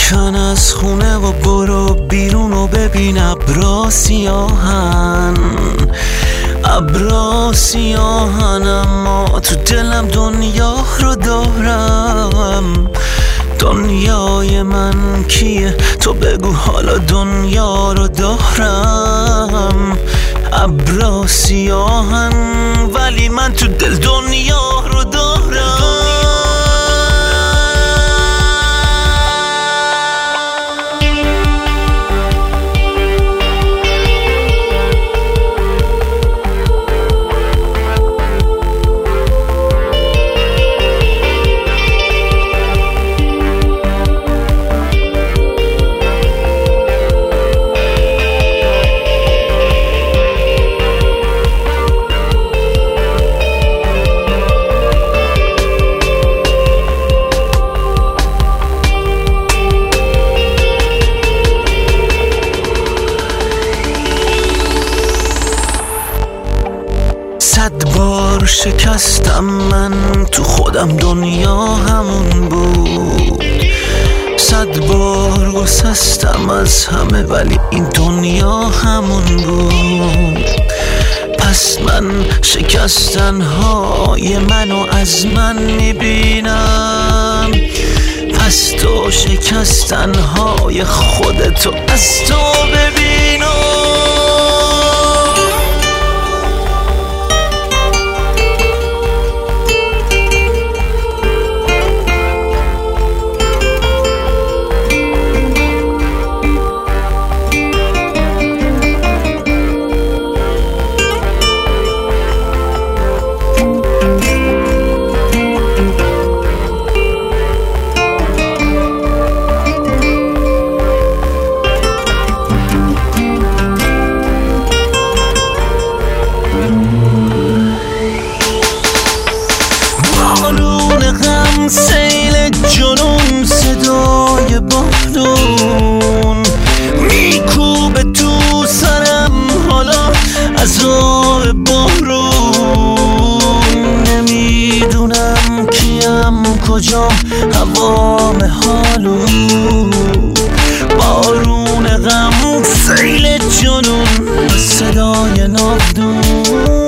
بکن از خونه و برو بیرون و ببین ابرا سیاهن، ابرا سیاهن، اما تو دلم دنیا رو دارم. دنیای من کیه؟ تو بگو حالا دنیا رو دارم. ابرا سیاهن ولی من تو دل دنیا رو دارم. صد بار شکستم من تو خودم، دنیا همون بود. صد بار گسستم از همه ولی این دنیا همون بود. پس من شکستنهای منو از من میبینم، پس تو شکستنهای خودتو از تو ببینم. سیل جنون، صدای بارون میکوبه تو سرم، حالا عذاب بارون. نمیدونم کیم، کجام، هوام حالو. بارون غم، سیل جنون، صدای نافدون.